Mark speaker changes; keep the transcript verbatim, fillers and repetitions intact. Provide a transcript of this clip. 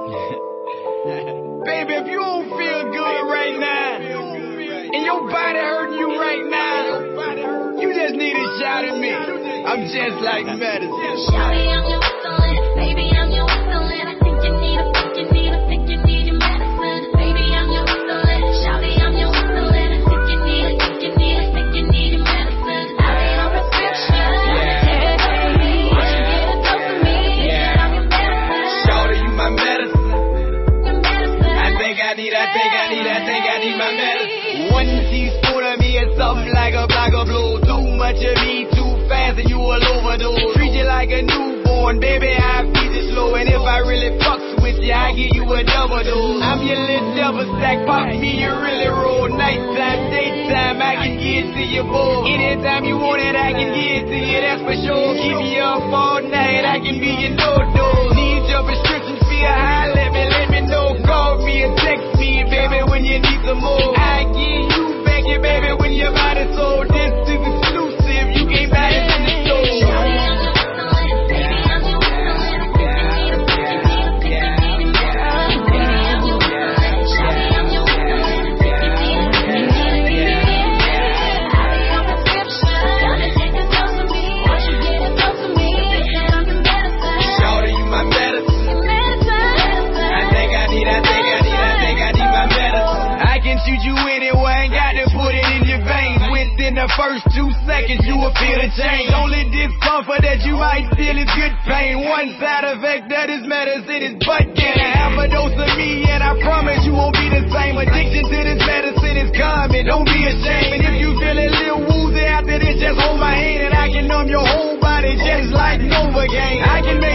Speaker 1: Baby, if you don't feel good right now, and your body hurting you right now, you just need a shot at me. I'm just like medicine.
Speaker 2: Shawty, I'm your whistling. Baby, I'm your whistling. I think you need a, think you need a, think you need your medicine. Baby, I'm your whistling. Shawty, I'm your whistling. I think you need a, think you need a, think you need your medicine. I be on prescription. Take it up for me. You should get a dose of me. Yeah, I'm your medicine.
Speaker 1: Shawty, you my medicine.
Speaker 2: Your medicine.
Speaker 1: I think I need, I think I need, I think I need my medicine. One teaspoon of me is something like a block of blow. Too much of me, too fast, and you will overdose. Treat you like a newborn, baby, I feed you slow. And if I really fucks with you, I give you a double dose. I'm your little double stack, pop me, you really roll. Nighttime, daytime, I can get to your bowl. Anytime you want it, I can get to you, that's for sure. Keep you up all night, I can be your no-dose. Need your prescription, feel high, let me, let me know. Call me or text me, baby, when you need some more. I give you back your baby when your body's so. This is exclusive, you can't buy it in the store.
Speaker 2: Shawty, I'm your whistling. Baby, I'm your whistling. I think you need a, think you need a, think you need your medicine. Baby, I'm your whistling. Shawty, I'm your whistling. I think you need a, think you need a, think you need your medicine. I be on prescription. Gotta take a dose of me. Won't you get a dose of me? Thinking I'm your medicine.
Speaker 1: Shawty, you my medicine.
Speaker 2: Your medicine.
Speaker 1: I think I need, I think I need, I think I need my medicine. I can shoot you anywhere, ain't got to put it in your veins. Within the first two seconds, you will feel the change. Only discomfort that you might feel is good pain. One side effect that is medicine is butt gain. Half a dose of me, and I promise you won't be the same. Addiction to this medicine is common, don't be ashamed. And if you feel a little woozy after this, just hold my hand, and I can numb your whole body just like Novocaine. I can make